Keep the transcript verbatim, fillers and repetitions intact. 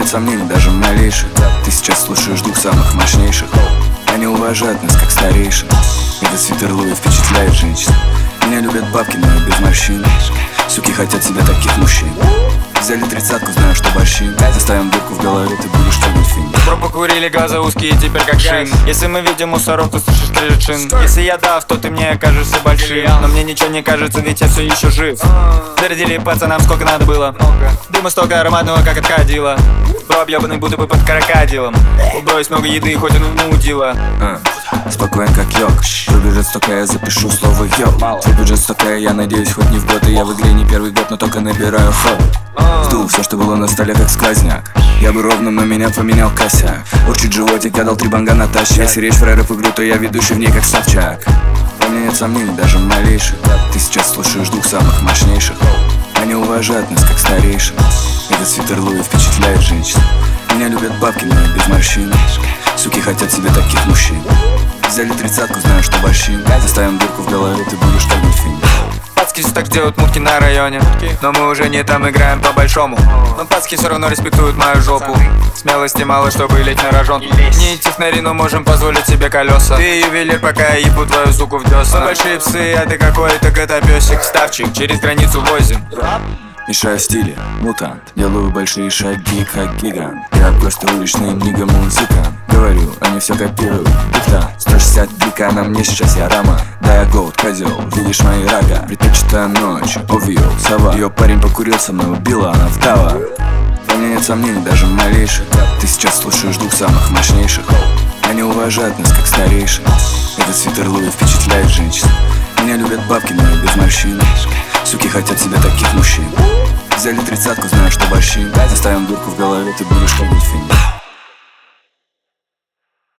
нет сомнений, даже малейших. Ты сейчас слушаешь двух самых мощнейших. Они уважают нас как старейших. Этот свитер Луи впечатляет женщин. Меня любят бабки, но я без морщин. Суки хотят себе таких мужчин. Взяли тридцатку, знаю, что борщим. Заставим дырку в голове, ты будешь тянуть фильм. Про покурили, глаза узкие, теперь как шин. Если мы видим мусоров, то слышишь скрежет шин. Если я дав, то ты мне кажешься большим. Но мне ничего не кажется, ведь я все еще жив. Зарядили пацанам сколько надо было. Дыма столько ароматного, как от кадила. Бро объебанный, будто бы под крокодилом. Убрось много еды, хоть он мудила. а, Спокоен как йог. Твой бюджет столько, я запишу слово йог. Твой бюджет столько, я надеюсь, хоть не в год. И я в игре не первый год, но только набираю ход. Сдул все, что было на столе, как сквозняк. Я бы ровным, но меня поменял косяк. Урчит животик, я дал три банга Наташе. Если речь про рэп игру, то я ведущий в ней как Савчак. У меня нет сомнений, даже малейших. Ты сейчас слушаешь двух самых мощнейших. Они уважают нас как старейших. Этот свитер Луи впечатляет женщин. Меня любят бабки, но я без морщин. Суки хотят себе таких мужчин. Взяли тридцатку, знаю, что борщим. Заставим дырку в голове, ты будешь тянуть фильм. Пацки все так делают мутки на районе. Но мы уже не там играем по-большому. Но пацки все равно респектуют мою жопу. Смелости мало, чтобы лечь на рожон. Не технари, но можем позволить себе колеса. Ты ювелир, пока я ебу твою суку в десна. Мы большие псы, а ты какой-то котопесик. Ставчик, через границу возим. Мешаю стили, мутант. Делаю большие шаги, как гигант. Я просто уличный нига музыкант. Говорю, они все копируют. Диктант, сто шестьдесят гика на мне сейчас, я Рама. Да, я голд, козел, видишь мои рога. Предпочитаю ночь, увидел, сова. Ее парень покурил, со мной убила, она вдова. У меня нет сомнений, даже малейших. Ты сейчас слушаешь двух самых мощнейших. Они уважают нас как старейших. Этот свитер Луи впечатляет женщин. Меня любят бабки, но я без морщин. Суки хотят себе таких мужчин. Взяли тридцатку, знаю, что борщим. Заставим дырку в голове, ты будешь ходить фильм.